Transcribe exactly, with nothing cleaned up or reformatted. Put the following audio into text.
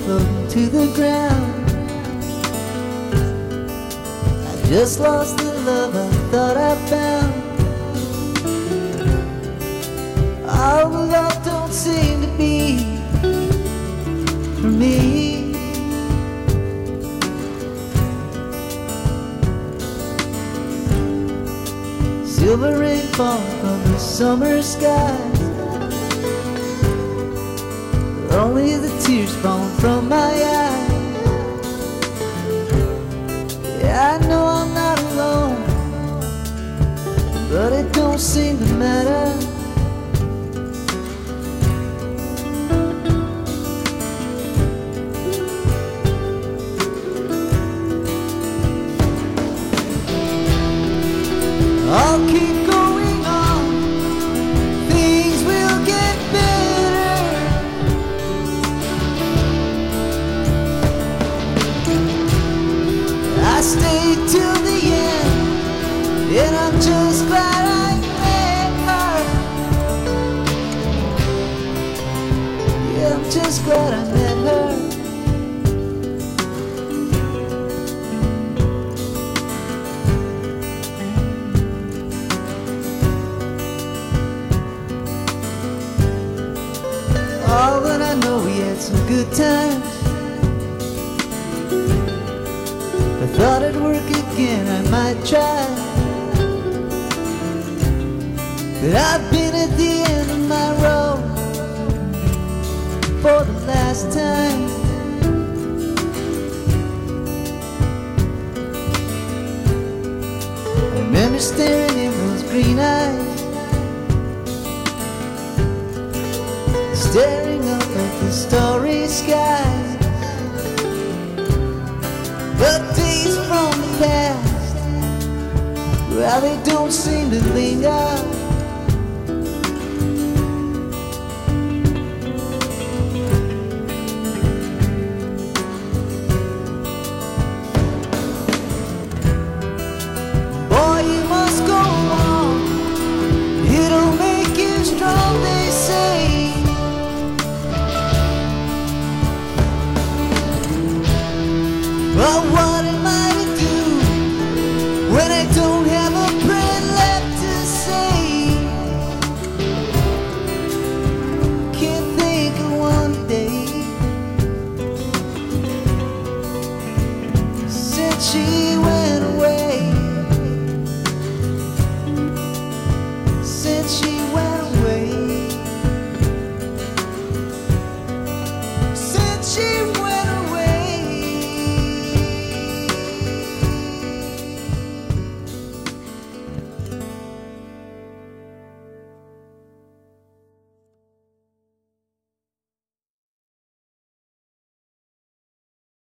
floating to the ground. I just lost the love I thought I found. All the love don't seem to be for me. Silver rain falling from the summer skies, only the tears falling from my eyes. Yeah, I know I'm not alone, but it don't seem to matter. I'll keep going on, things will get better. I stayed till the end, and I'm just glad I met her. Yeah, I'm just glad I met her. Oh, but I know we had some good times. If I thought it'd work again, I might try. But I've been at the end of my road for the last time. I remember staring in those green eyes, staring up at the starry skies. But days from the past, well, they don't seem to linger.